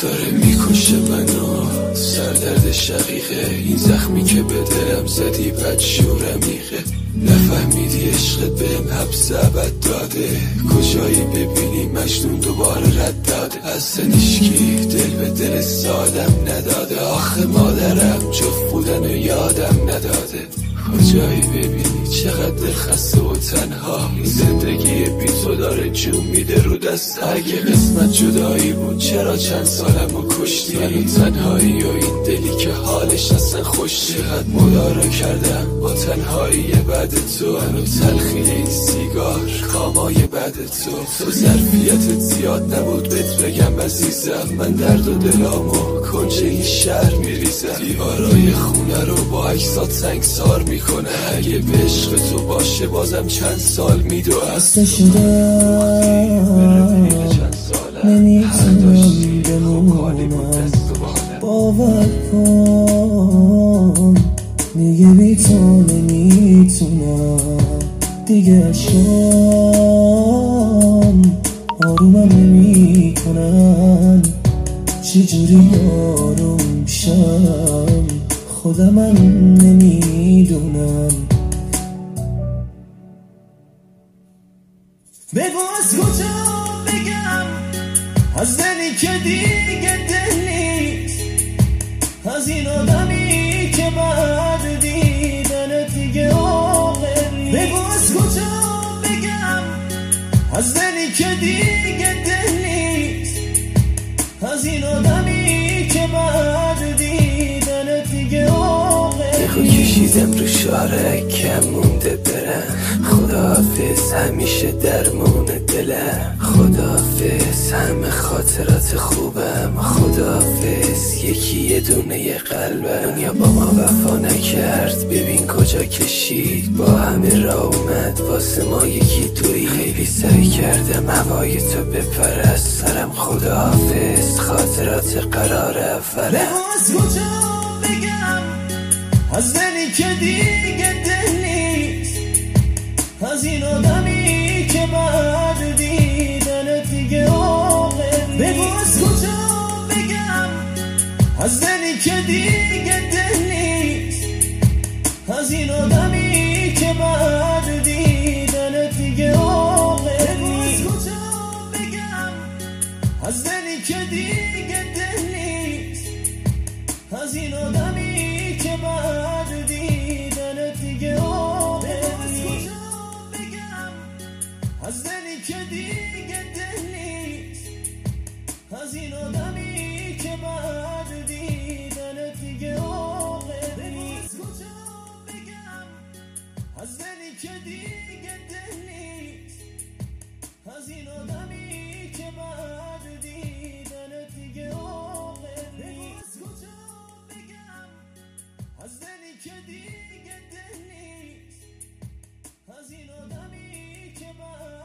داره میکشه منو سردرد شقیقه، این زخمی که به دلم زدی بد شورم میخه. نفهمیدی عشقت بهم حبس ابد داده، کجایی ببینی مجنون دوباره رد داده. اصلا هیچکی دل به دل سادم نداده، آخه مادرم جفت بودن و یادم نداده. کجایی ببینی چقدر دل خسته و تنها، این زندگی بی تو داره جون میده رو دست. اگه قسمت جدایی بود چرا چند سالمو کشتی؟ منو تنهایی و این دلی که حالش اصلا خوش. چقدر مدارا کردم با تنهایی بعد تو، منو تلخی این سیگار کامای بعد تو ظرفیتت زیاد نبود بهت بگم عزیزم، من درد و دلامو کنج این شهر میریزم. دیوارای خونه رو با عکسات سنگسار میکنه، اگه به عشق تو باشه بازم چند سال میدو. خسته شدم نمیتونم بمونم، باور کن دیگه بی تو نمیتونم دیگه. شام آرومم نمیکنن، چجوری آروم شم خودمم نمیدونم. بگو از کجا بگم از دلی که دیگه دل نیست، از این آدمی که بعد دیدن دیگه عاقل نیست. بگو از کجا بگم از دلی که دیگه دل نیست، از این آدمی که بعد دیدن دیگه عاقل نیست. بگو کشیدم رو شاره کم مونده برم، خداحافظ همیشه درمون دلم. خداحافظ همه خاطرات خوبم، خداحافظ یکی یه دونه قلبم. دنیا با ما وفا نکرد ببین کجا کشید، با همه را اومد واسه ما یکی تویی. خیلی سعی کردم هوای تو بپره از سرم، خداحافظ خاطرات قرار اولم. بگو از کجا بگم از دلی که دیگه دل نیست، از این آدمی که بعد دیدن دیگه عاقل نیست. بگو از کجا بگم از دلی که دیگه دل نیست، از این آدمی که بعد دیدن دیگه عاقل نیست. بگو از کجا بگم از دلی که دیگه دل نیست، از این آدمی که بعد دیدن دیگه عاقل نیست. از دلی که دیگه دل نیست، از این آدمی که بعد دیدن دیگه عاقل نیست. از دلی که دیگه دل نیست، از این آدمی که بعد دیدن دیگه عاقل نیست. از دلی که دیگه دل نیست، از این آدمی که بعد